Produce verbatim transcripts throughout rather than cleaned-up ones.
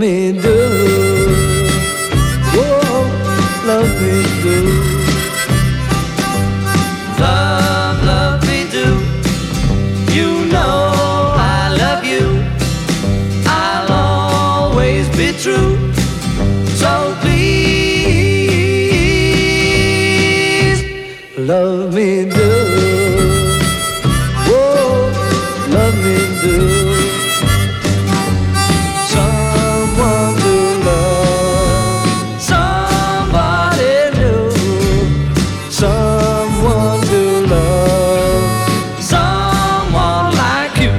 me do. Whoa, love me do. Love, love me do. You know I love you. I'll always be true. So please, Love me do. Whoa, love me do. Someone to love, somebody new, someone to love. someone like you.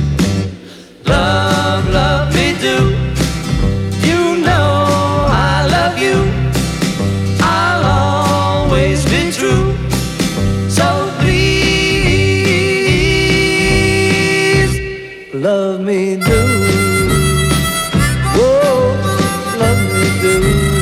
Love, love me do. You know I love you. I'll always be true. So please, Love me do. Whoa, love me do.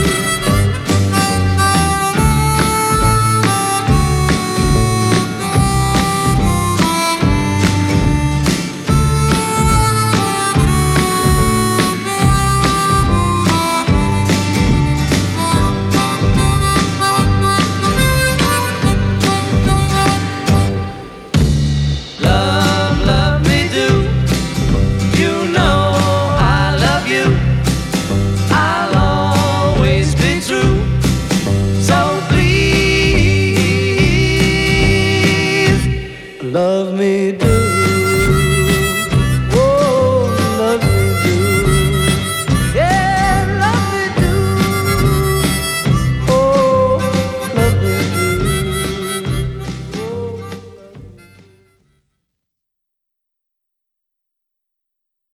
love, love me do. You know I love you. I'll always be true. So please, Love me